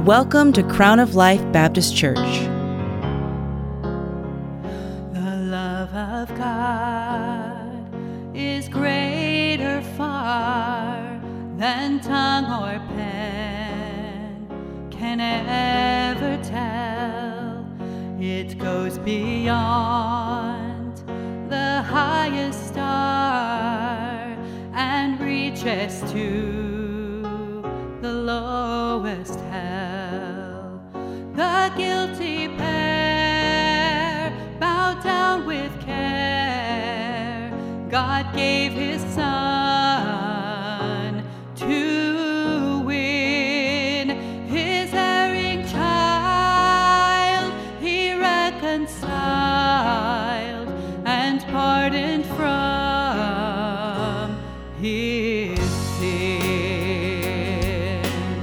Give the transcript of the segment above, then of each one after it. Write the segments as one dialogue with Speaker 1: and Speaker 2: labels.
Speaker 1: Welcome to Crown of Life Baptist Church.
Speaker 2: The love of God is greater far than tongue or pen can ever tell. It goes beyond the highest star and reaches to the lowest hell. The guilty pair bowed down with care. God gave His Son to win His erring child. He reconciled and pardoned from his sin.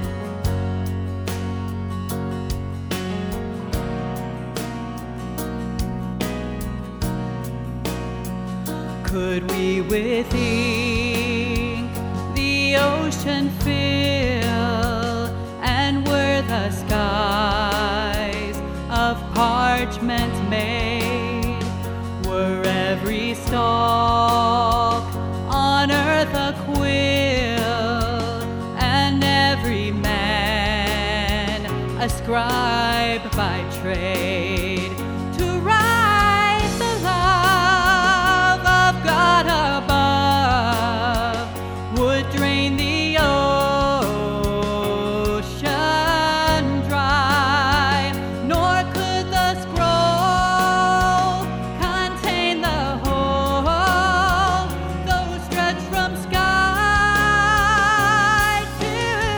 Speaker 2: Could we with ink the ocean fill, and were the skies of parchment made, were every stalk on earth a quill, and every man a scribe by trade, to write the love of God above, would drain the ocean dry, nor could the scroll contain the whole, though stretched from sky to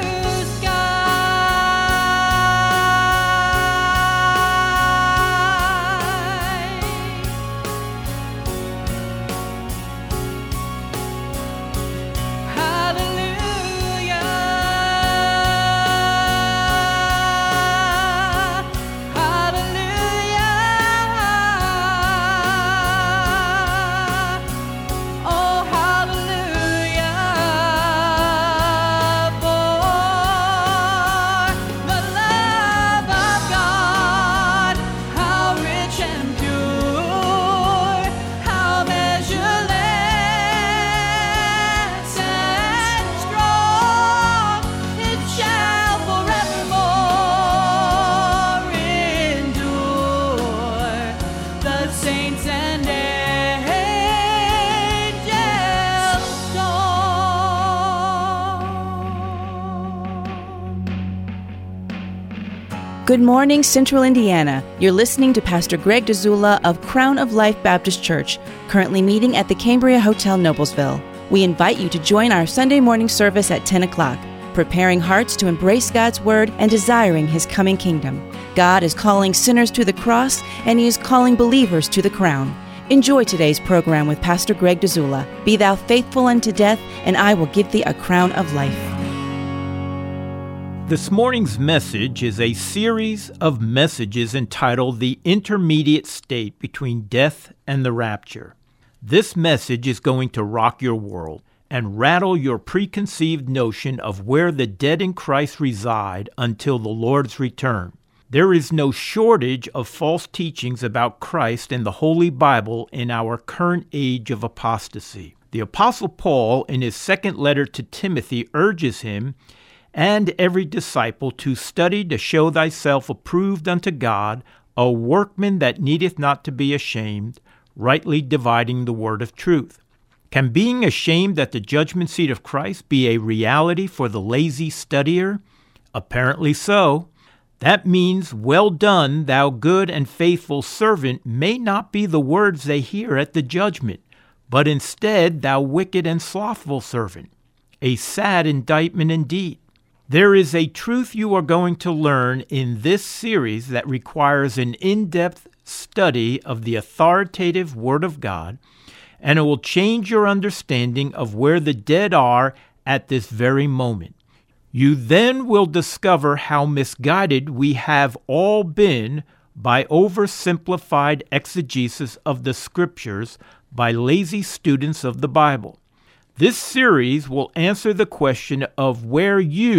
Speaker 1: Good morning, Central Indiana. You're listening to Pastor Greg Dzula of Crown of Life Baptist Church, currently meeting at the Cambria Hotel, Noblesville. We invite you to join our Sunday morning service at 10 o'clock, preparing hearts to embrace God's Word and desiring His coming kingdom. God is calling sinners to the cross, and He is calling believers to the crown. Enjoy today's program with Pastor Greg Dzula. Be thou faithful unto death, and I will give thee a crown of life.
Speaker 3: This morning's message is a series of messages entitled The Intermediate State Between Death and the Rapture. This message is going to rock your world and rattle your preconceived notion of where the dead in Christ reside until the Lord's return. There is no shortage of false teachings about Christ in the Holy Bible in our current age of apostasy. The Apostle Paul, in his second letter to Timothy, urges him and every disciple to study to show thyself approved unto God, a workman that needeth not to be ashamed, rightly dividing the word of truth. Can being ashamed at the judgment seat of Christ be a reality for the lazy studier? Apparently so. That means, well done, thou good and faithful servant, may not be the words they hear at the judgment, but instead, thou wicked and slothful servant. A sad indictment indeed. There is a truth you are going to learn in this series that requires an in-depth study of the authoritative Word of God, and it will change your understanding of where the dead are at this very moment. You then will discover how misguided we have all been by oversimplified exegesis of the Scriptures by lazy students of the Bible. This series will answer the question of where you,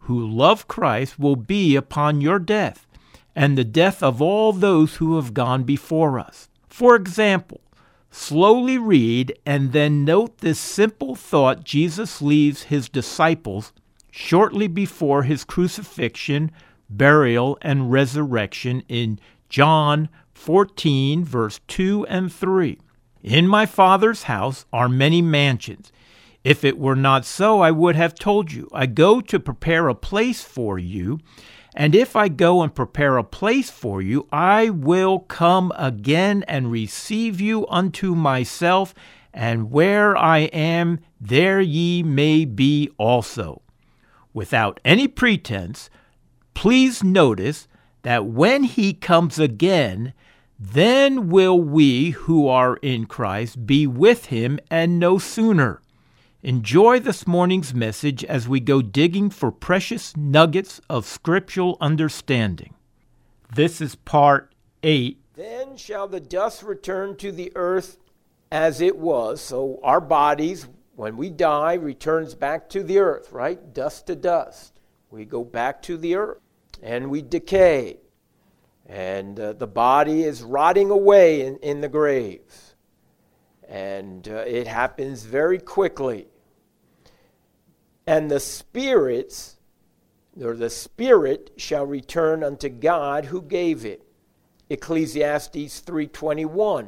Speaker 3: who love Christ will be upon your death and the death of all those who have gone before us. For example, slowly read and then note this simple thought Jesus leaves his disciples shortly before his crucifixion, burial, and resurrection in John 14, verse 2 and 3. In my Father's house are many mansions. If it were not so, I would have told you. I go to prepare a place for you. And if I go and prepare a place for you, I will come again and receive you unto myself, and where I am, there ye may be also. Without any pretense, please notice that when he comes again, then will we who are in Christ be with him, and no sooner. Enjoy this morning's message as we go digging for precious nuggets of scriptural understanding. This is part 8.
Speaker 4: Then shall the dust return to the earth as it was. So our bodies, when we die, returns back to the earth, right? Dust to dust. We go back to the earth and we decay. And the body is rotting away in the graves. And it happens very quickly. And the spirits, or the spirit, shall return unto God who gave it. Ecclesiastes 3:21.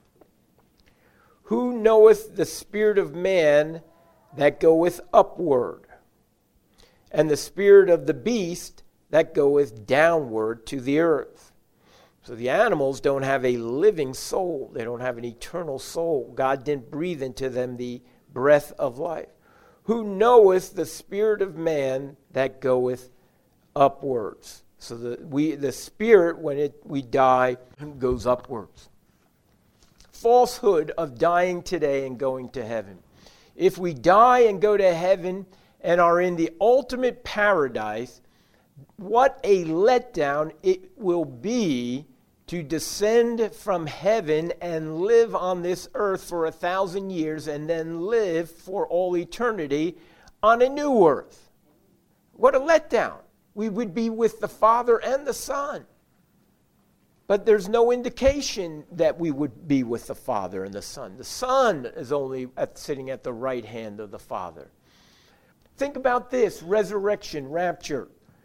Speaker 4: Who knoweth the spirit of man that goeth upward, and the spirit of the beast that goeth downward to the earth? So the animals don't have a living soul. They don't have an eternal soul. God didn't breathe into them the breath of life. Who knoweth the spirit of man that goeth upwards? So the spirit, when we die, goes upwards. Falsehood of dying today and going to heaven. If we die and go to heaven and are in the ultimate paradise, what a letdown it will be to descend from heaven and live on this earth for 1,000 years and then live for all eternity on a new earth. What a letdown. We would be with the Father and the Son. But there's no indication that we would be with the Father and the Son. The Son is only sitting at the right hand of the Father. Think about this: resurrection, rapture,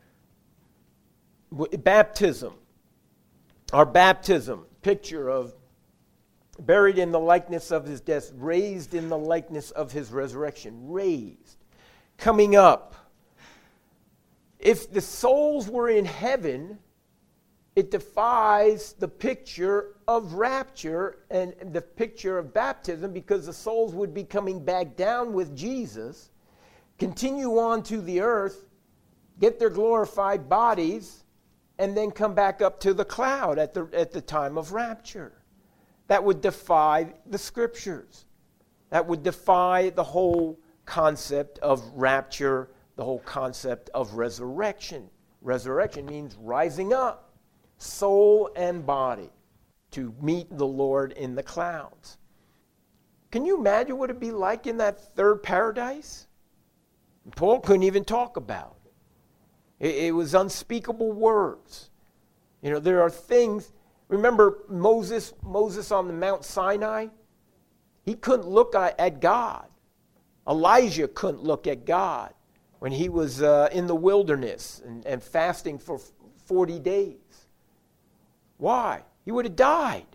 Speaker 4: baptism. Our baptism, picture of buried in the likeness of his death, raised in the likeness of his resurrection, raised, coming up. If the souls were in heaven, it defies the picture of rapture and the picture of baptism, because the souls would be coming back down with Jesus, continue on to the earth, get their glorified bodies, and then come back up to the cloud at the time of rapture. That would defy the scriptures. That would defy the whole concept of rapture, the whole concept of resurrection. Resurrection means rising up, soul and body, to meet the Lord in the clouds. Can you imagine what it'd be like in that third paradise? Paul couldn't even talk about it. It was unspeakable words. You know, there are things. Remember Moses on the Mount Sinai? He couldn't look at God. Elijah couldn't look at God when he was in the wilderness and fasting for 40 days. Why? He would have died.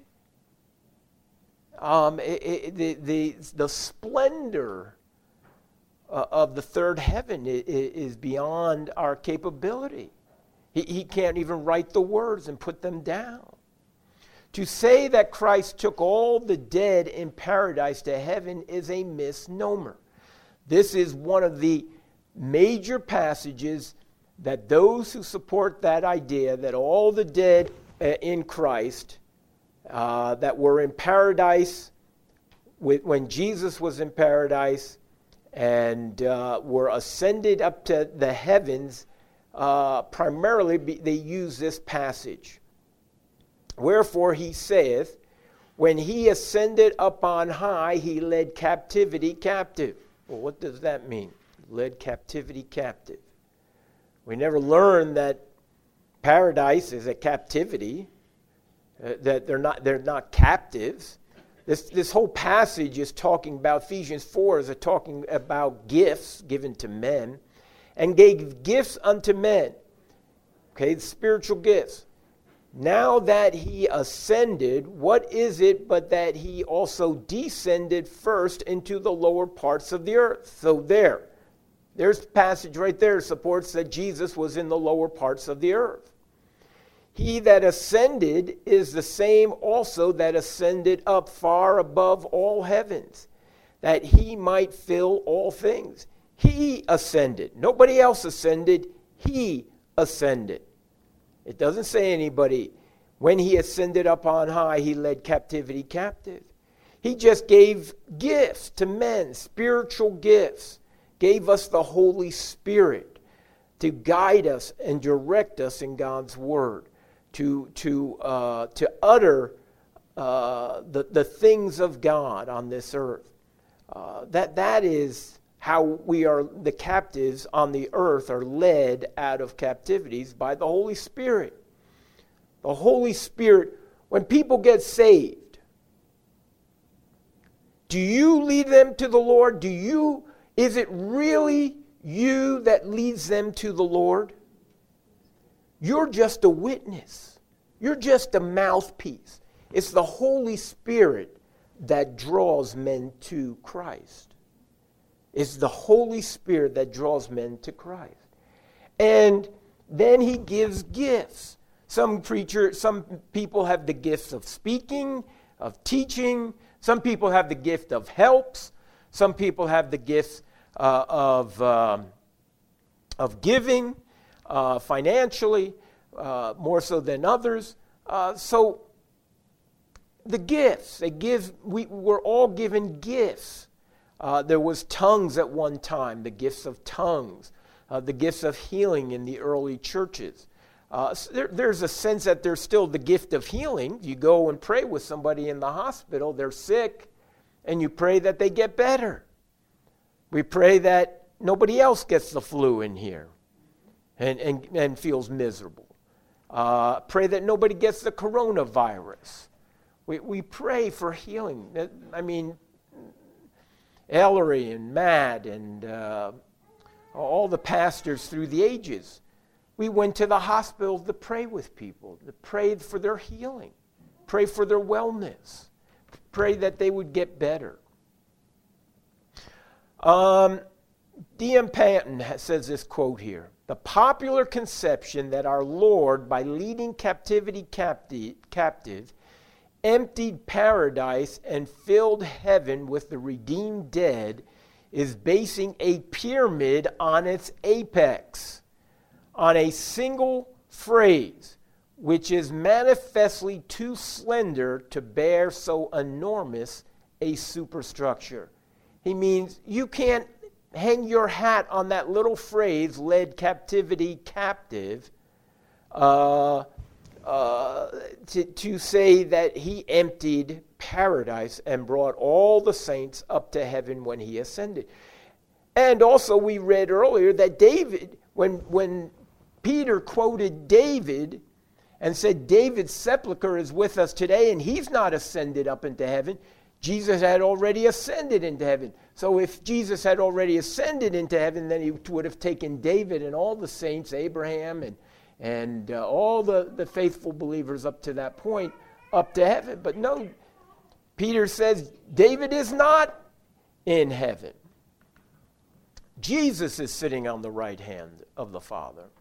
Speaker 4: The splendor of the third heaven is beyond our capability. He can't even write the words and put them down. To say that Christ took all the dead in paradise to heaven is a misnomer. This is one of the major passages that those who support that idea, that all the dead in Christ that were in paradise when Jesus was in paradise and were ascended up to the heavens, primarily they use this passage. Wherefore he saith, when he ascended up on high, he led captivity captive. Well, what does that mean? Led captivity captive. We never learn that paradise is a captivity, that they're not captives. This whole passage is talking about, Ephesians 4 is talking about gifts given to men, and gave gifts unto men. Okay, spiritual gifts. Now that he ascended, what is it but that he also descended first into the lower parts of the earth? So there's a passage right there supports that Jesus was in the lower parts of the earth. He that ascended is the same also that ascended up far above all heavens, that he might fill all things. He ascended. Nobody else ascended. He ascended. It doesn't say anybody. When he ascended up on high, he led captivity captive. He just gave gifts to men, spiritual gifts. Gave us the Holy Spirit to guide us and direct us in God's Word, to utter the things of God on this earth. That is how we are, the captives on the earth are led out of captivities by the Holy Spirit. The Holy Spirit, when people get saved, do you lead them to the Lord? Is it really you that leads them to the Lord? You're just a witness. You're just a mouthpiece. It's the Holy Spirit that draws men to Christ. It's the Holy Spirit that draws men to Christ. And then he gives gifts. Some people have the gifts of speaking, of teaching. Some people have the gift of helps. Some people have the gifts of giving financially, more so than others. So the gifts, we're all given gifts. There was tongues at one time, the gifts of tongues, the gifts of healing in the early churches. So there's a sense that there's still the gift of healing. You go and pray with somebody in the hospital, they're sick, and you pray that they get better. We pray that nobody else gets the flu in here and feels miserable. Pray that nobody gets the coronavirus. We pray for healing. I mean, Ellery and Matt and all the pastors through the ages, we went to the hospitals to pray with people, to pray for their healing, pray for their wellness, pray that they would get better. D.M. Panton says this quote here: "The popular conception that our Lord, by leading captivity captive, emptied paradise and filled heaven with the redeemed dead is basing a pyramid on its apex, on a single phrase, which is manifestly too slender to bear so enormous a superstructure." He means you can't hang your hat on that little phrase, led captivity captive, to say that he emptied paradise and brought all the saints up to heaven when he ascended. And also we read earlier that David, when Peter quoted David and said, David's sepulcher is with us today and he's not ascended up into heaven, Jesus had already ascended into heaven. So if Jesus had already ascended into heaven, then he would have taken David and all the saints, Abraham and all the faithful believers up to that point, up to heaven. But no, Peter says David is not in heaven. Jesus is sitting on the right hand of the Father.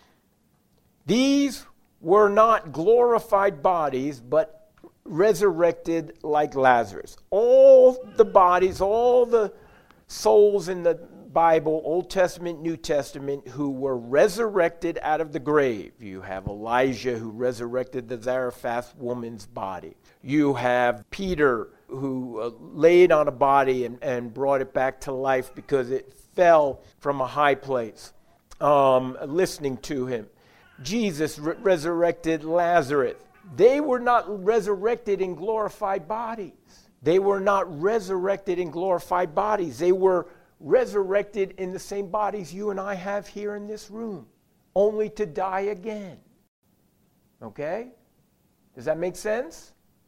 Speaker 4: These were not glorified bodies, but resurrected like Lazarus. All the bodies, all the souls in the Bible, Old Testament, New Testament, who were resurrected out of the grave. You have Elijah who resurrected the Zarephath woman's body. You have Peter who laid on a body and brought it back to life because it fell from a high place, listening to him. Jesus resurrected Lazarus. They were not resurrected in glorified bodies. They were not resurrected in glorified bodies. They were resurrected in the same bodies you and I have here in this room. only to die again. Okay? Does that make sense?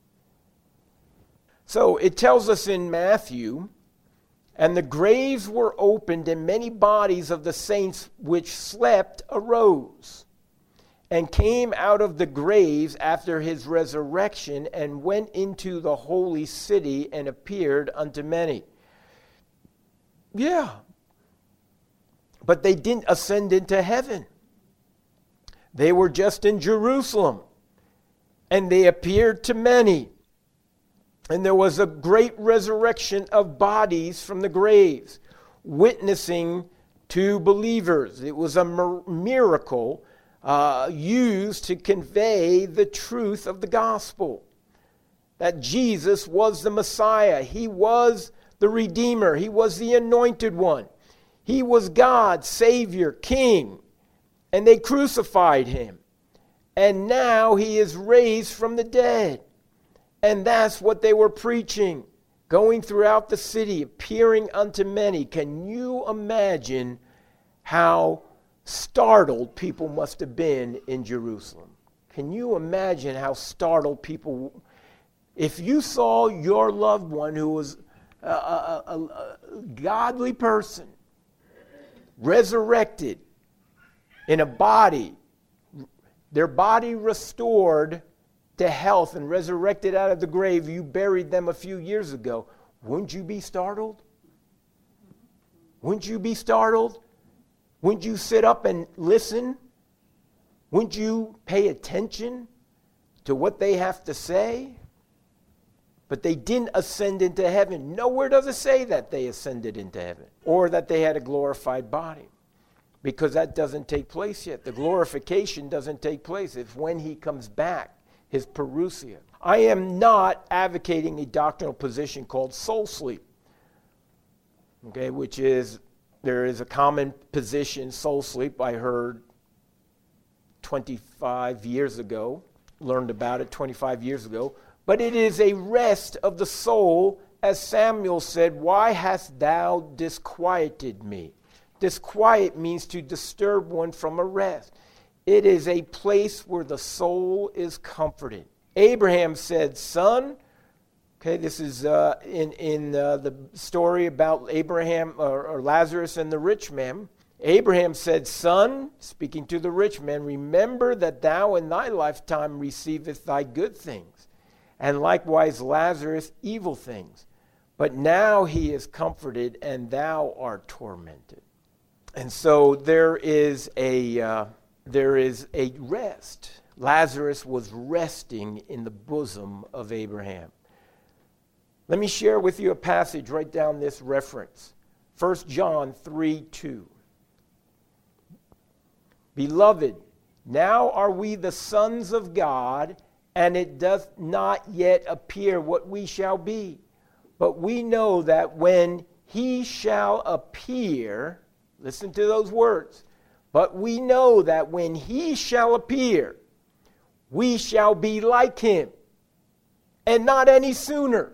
Speaker 4: So it tells us in Matthew, and the graves were opened, and many bodies of the saints which slept arose, and came out of the graves after his resurrection, and went into the holy city, and appeared unto many. Yeah. But they didn't ascend into heaven. They were just in Jerusalem, and they appeared to many. And there was a great resurrection of bodies from the graves, witnessing to believers. It was a miracle used to convey the truth of the gospel, that Jesus was the Messiah. He was the Redeemer. He was the Anointed One. He was God, Savior, King. And they crucified him. And now he is raised from the dead. And that's what they were preaching, going throughout the city, appearing unto many. Can you imagine how startled people must have been in Jerusalem? Can you imagine how startled people, if you saw your loved one who was a godly person, resurrected in a body, their body restored to health and resurrected out of the grave, you buried them a few years ago, wouldn't you be startled? Wouldn't you be startled? Wouldn't you sit up and listen? Wouldn't you pay attention to what they have to say? But they didn't ascend into heaven. Nowhere does it say that they ascended into heaven or that they had a glorified body, because that doesn't take place yet. The glorification doesn't take place. It's when he comes back, his parousia. I am not advocating a doctrinal position called soul sleep, okay, which is, there is a common position, soul sleep, I heard 25 years ago, learned about it 25 years ago, but it is a rest of the soul, as Samuel said, why hast thou disquieted me? Disquiet means to disturb one from a rest. It is a place where the soul is comforted. Abraham said, son, okay, this is in the story about Abraham or Lazarus and the rich man. Abraham said, son, speaking to the rich man, remember that thou in thy lifetime receivest thy good things, and likewise Lazarus evil things. But now he is comforted, and thou art tormented. And so there is a rest. Lazarus was resting in the bosom of Abraham. Let me share with you a passage. Write down this reference. 1 John 3:2. Beloved, now are we the sons of God, and it doth not yet appear what we shall be. But we know that when he shall appear, listen to those words, but we know that when he shall appear, we shall be like him, and not any sooner.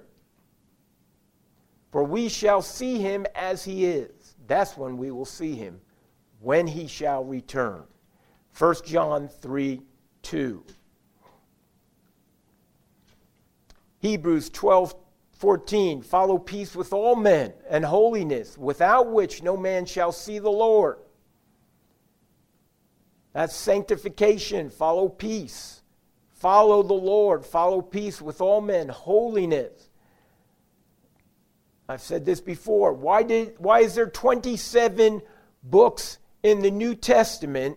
Speaker 4: For we shall see him as he is. That's when we will see him, when he shall return. 1 John 3:2. Hebrews 12:14. Follow peace with all men and holiness, without which no man shall see the Lord. That's sanctification. Follow peace. Follow the Lord. Follow peace with all men. Holiness. I've said this before. Why is there 27 books in the New Testament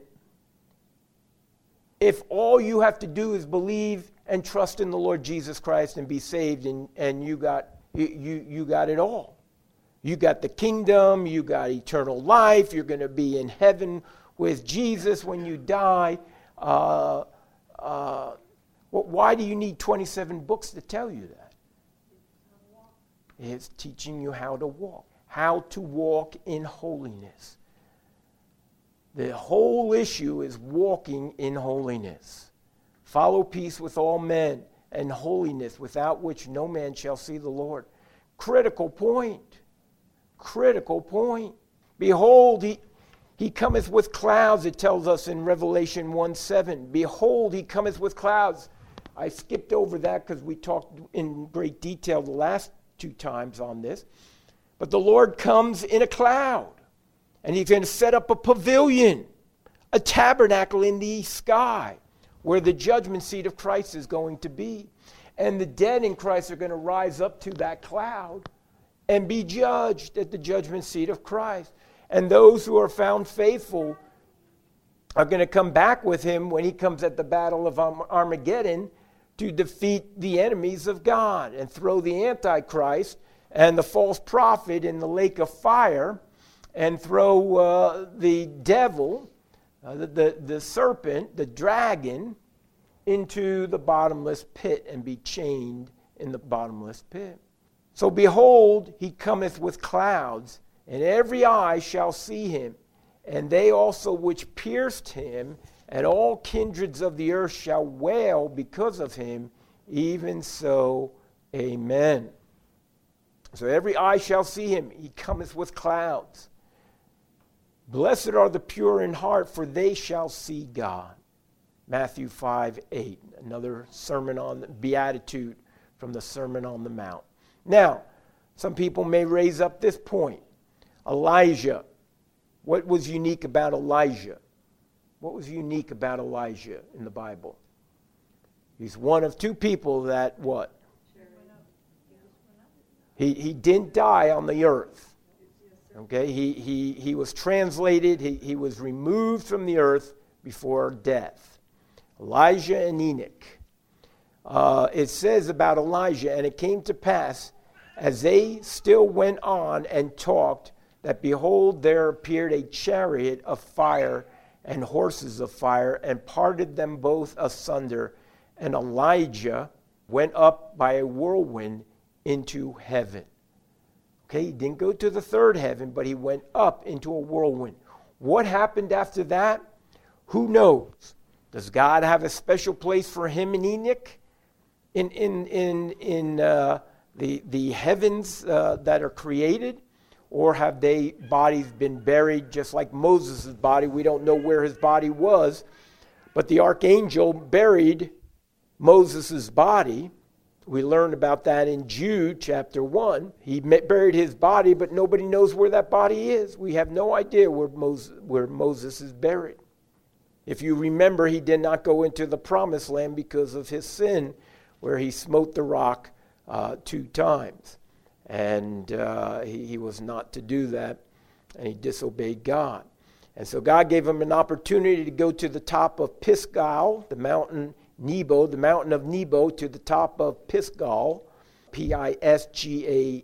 Speaker 4: if all you have to do is believe and trust in the Lord Jesus Christ and be saved, and you got it all? You got the kingdom, you got eternal life, you're going to be in heaven with Jesus when you die. Why do you need 27 books to tell you that? It's teaching you how to walk in holiness. The whole issue is walking in holiness. Follow peace with all men and holiness, without which no man shall see the Lord. Critical point. Critical point. Behold, He cometh with clouds, it tells us in Revelation 1:7. Behold, he cometh with clouds. I skipped over that because we talked in great detail the last 2 times on this. But the Lord comes in a cloud, and he's going to set up a pavilion, a tabernacle in the sky, where the judgment seat of Christ is going to be. And the dead in Christ are going to rise up to that cloud and be judged at the judgment seat of Christ. And those who are found faithful are going to come back with him when he comes at the battle of Armageddon to defeat the enemies of God and throw the Antichrist and the false prophet in the lake of fire and throw the devil, the serpent, the dragon, into the bottomless pit and be chained in the bottomless pit. So behold, he cometh with clouds, and every eye shall see him, and they also which pierced him, and all kindreds of the earth shall wail because of him. Even so, amen. So every eye shall see him. He cometh with clouds. Blessed are the pure in heart, for they shall see God. Matthew 5:8, another sermon on the beatitude from the Sermon on the Mount. Now, some people may raise up this point. Elijah. What was unique about Elijah? What was unique about Elijah in the Bible? He's one of 2 people that what? He didn't die on the earth. Okay, he was translated, he was removed from the earth before death. Elijah and Enoch. It says about Elijah, and it came to pass, as they still went on and talked, that behold, there appeared a chariot of fire and horses of fire, and parted them both asunder. And Elijah went up by a whirlwind into heaven. Okay, he didn't go to the 3rd heaven, but he went up into a whirlwind. What happened after that? Who knows? Does God have a special place for him and Enoch in the heavens that are created? Or have they bodies been buried just like Moses' body? We don't know where his body was, but the archangel buried Moses' body. We learn about that in Jude chapter 1. He buried his body, but nobody knows where that body is. We have no idea where Moses is buried. If you remember, he did not go into the promised land because of his sin, where he smote the rock 2 times. And he was not to do that, and he disobeyed God. And so God gave him an opportunity to go to the top of Pisgah, the mountain Nebo, the mountain of Nebo, to the top of Pisgah, Pisgah,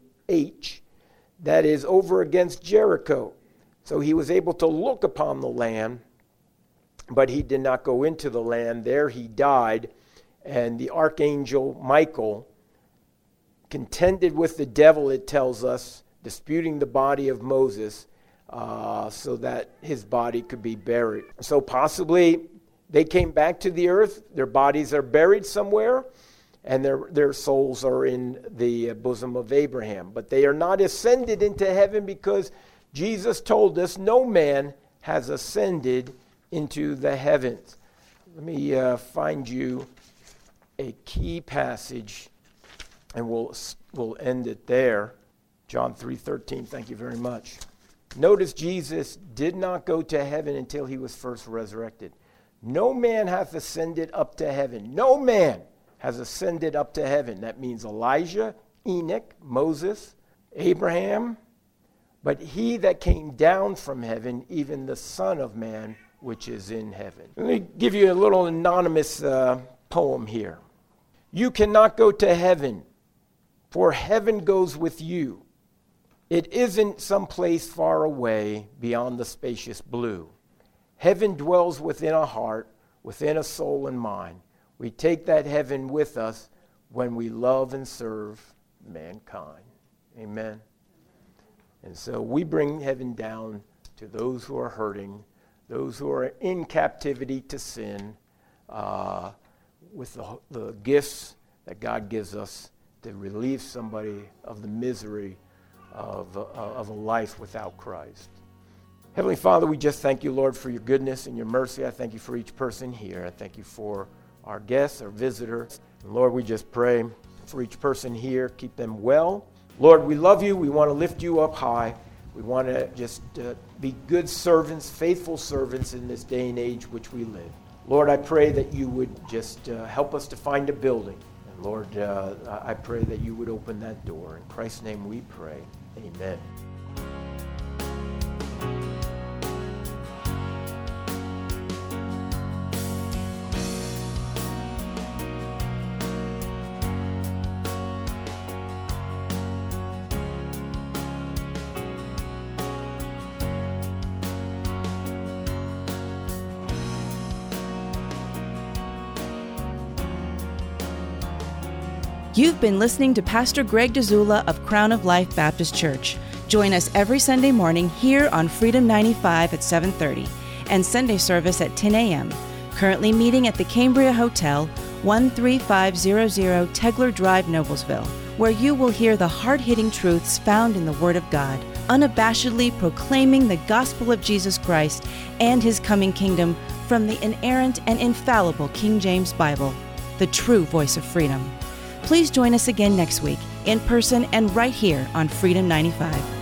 Speaker 4: that is over against Jericho. So he was able to look upon the land, but he did not go into the land. There he died, and the archangel Michael contended with the devil, it tells us, disputing the body of Moses so that his body could be buried. So possibly they came back to the earth, their bodies are buried somewhere, and their souls are in the bosom of Abraham. But they are not ascended into heaven because Jesus told us no man has ascended into the heavens. Let me find you a key passage, and we'll end it there. John 3:13, thank you very much. Notice Jesus did not go to heaven until he was first resurrected. No man hath ascended up to heaven. No man has ascended up to heaven. That means Elijah, Enoch, Moses, Abraham. But he that came down from heaven, even the Son of Man, which is in heaven. Let me give you a little anonymous poem here. You cannot go to heaven, for heaven goes with you. It isn't someplace far away beyond the spacious blue. Heaven dwells within a heart, within a soul and mind. We take that heaven with us when we love and serve mankind. Amen. And so we bring heaven down to those who are hurting, those who are in captivity to sin, with the gifts that God gives us to relieve somebody of the misery of a life without Christ. Heavenly Father, we just thank you, Lord, for your goodness and your mercy. I thank you for each person here. I thank you for our guests, our visitors. And Lord, we just pray for each person here. Keep them well. Lord, we love you. We want to lift you up high. We want to just be good servants, faithful servants in this day and age which we live. Lord, I pray that you would just help us to find a building. And Lord, I pray that you would open that door. In Christ's name we pray. Amen.
Speaker 1: You've been listening to Pastor Greg Dzula of Crown of Life Baptist Church. Join us every Sunday morning here on Freedom 95 at 7:30 and Sunday service at 10 a.m. Currently meeting at the Cambria Hotel, 13500 Tegler Drive, Noblesville, where you will hear the hard-hitting truths found in the Word of God, unabashedly proclaiming the gospel of Jesus Christ and His coming kingdom from the inerrant and infallible King James Bible, the true voice of freedom. Please join us again next week, in person and right here on Freedom 95.